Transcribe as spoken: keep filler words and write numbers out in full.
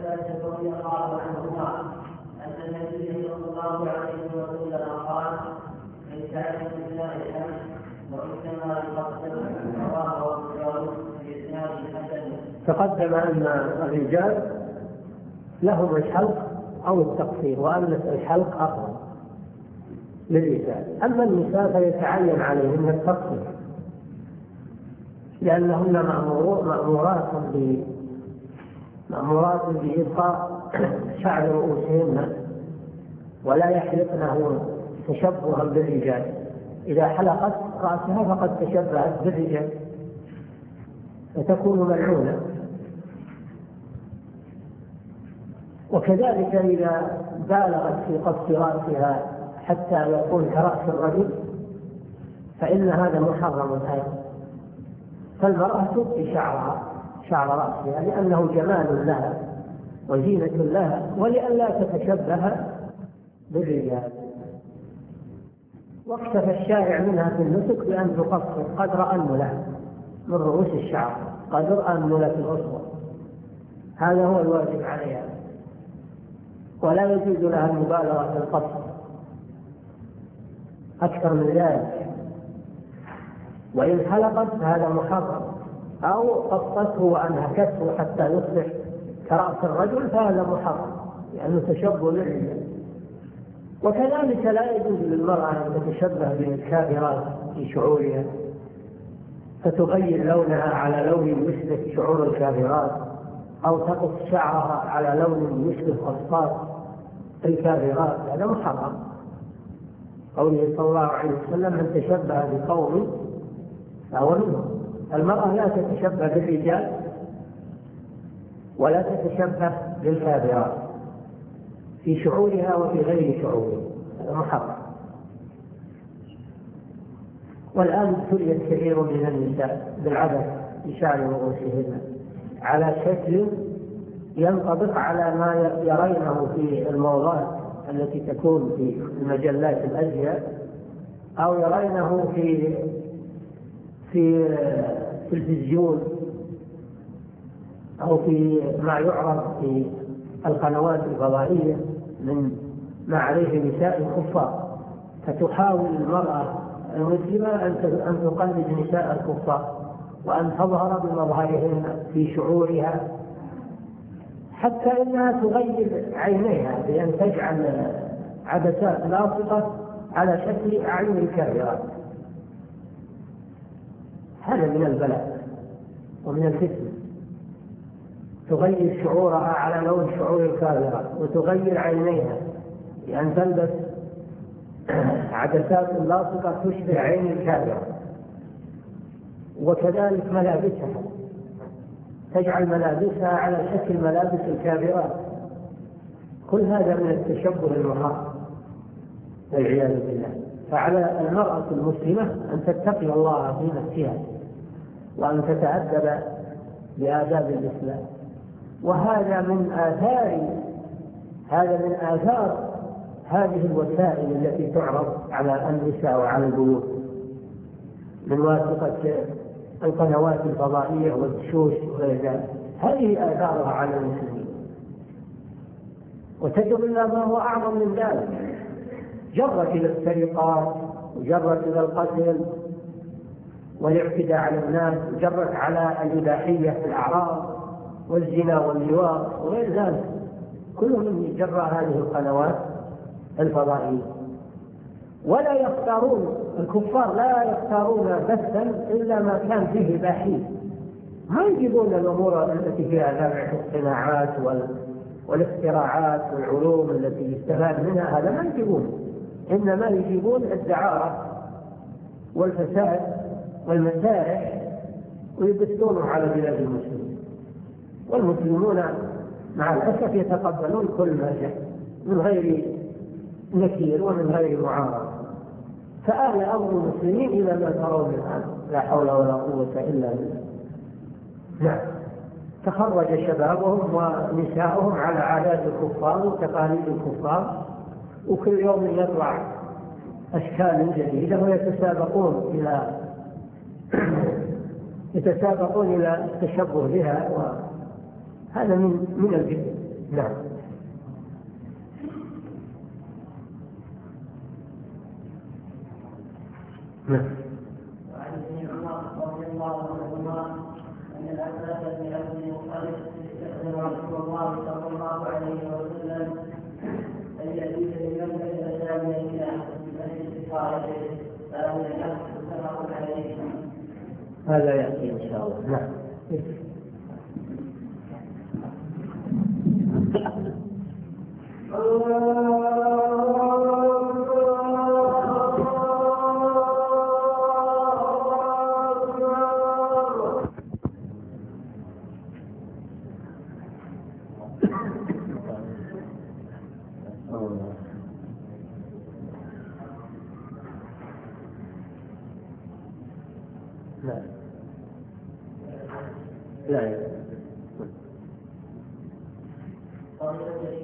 عباس رضي الله عنهما أن النبي صلى الله عليه وسلم قال: ليس عليكم بالله الحمد وإنما يقدم رواه أبو داود بإسناد حسن. تقدم أن الرجال لهم الحلق أو التقصير، وأن الحلق أفضل للرجال. أما النساء فيتعين عليهن التقصير، لأنهن مأمورات مأمورات بإبقاء شعر رؤوسهن ولا يحلقنه تشبها بالرجال. إذا حلقت رأسها فقد تشبهت بالرجال فتكون ملعونة. وكذلك إذا بالغت في قص رأسها حتى يكون كرأس الرجل فإن هذا محرم أيضا. فالمرأة تبقي شعرها شعر رأسها لأنه جمال لها وزينة لها، ولئلا تتشبه بالرجال. واكتفى الشارع منها في النسك بأن تقصر قدر أنملة من رؤوس الشعر، قدر أنملة الأصبع، هذا هو الواجب عليها، ولا يجوز لها المبالغة في القصر أكثر من ذلك. وإن حلقت فهذا محرم، أو قصته وأنهكته حتى يصبح كرأس الرجل فهذا محرم لأنه تشبه للرجال. وكذلك لا يجوز للمرأة أن تتشبه بالكافرات في شعورها فتغير لونها على لون يشبه شعور الكافرات، أو تقص شعرها على لون يشبه قصات الكافرات، هذا محرم. قوله صلى الله عليه وسلم: من تشبه بقوم فهو منهم. المرأة لا تتشبه بالرجال ولا تتشبه بالكافرات في شعورها وفي غير شعورها، هذا محرم. والآن ابتلي كثير من النساء بالعبث بشعر رؤوسهن على شكل ينطبق على ما يرينه في الموضات التي تكون في المجلات الأزياء، أو يرينه في في التلفزيون، أو في ما يعرض في القنوات الفضائية من ما عليه نساء الكفار. فتحاول المرأة المسلمة أن تقلد نساء الكفار وأن تظهر بمظهرهن في شعورها، حتى إنها تغير عينيها بأن تجعل عدسات لاصقة على شكل أعين الكافرات. هذا من البلاء ومن الفتنة. تغير شعورها على لون شعور الكافرات، وتغير عينيها بأن تلبس عدسات لاصقة تشبه عين الكافرة. وكذلك ملابسها، تجعل ملابسها على شكل ملابس الكافرات. كل هذا من التشبه المحرم والعياذ بالله. فعلى المرأة المسلمة أن تتقي الله في نفسها وأن تتأدب بآداب الإسلام. وهذا من آثار هذا من آثار هذه الوسائل التي تعرض على النساء وعلى البيوت من واسطة القنوات الفضائية والدشوش وغير ذلك. هذه آثارها على المسلمين، وتجر إلى ما هو أعظم من ذلك. جرت إلى السرقات، وجرت إلى القتل والاعتداء على الناس، وجرت على الإباحية في الأعراض والزنا واللواط وغير ذلك. كل من جرى هذه القنوات الفضائية. ولا يختارون الكفار لا يختارون بثا إلا ما كان فيه إباحية. ما يجيبون الأمور التي فيها نفع الصناعات والاختراعات والعلوم التي يستفاد منها، هذا ما يجيبون. إنما يجيبون الدعارة والفساد والمسارح ويبثونه على بلاد المسلمين. والمسلمون مع الأسف يتقبلون كل ما جاء من غير نكير ومن غير معارضة. فآل أمر المسلمين إلى ما ترون الآن، لا حول ولا قوة إلا بالله. نعم، تخرج شبابهم ونساؤهم على عادات الكفار وتقاليد الكفار، وكل يوم يطلع أشكال جديدة ويتسابقون إلى يتسابقون إلى التشبه بها. وهذا من من الفتن نعم. نعم. وعن ابن عمر رضي الله عنهما ان العباس بن عبد المطلب استخدم رسول الله صلى الله عليه وسلم ان يزيد بمن الاسلام الى الاستقامه فلم يكن متفق عليه. هذا ياتي ان شاء الله. نعم. لا لا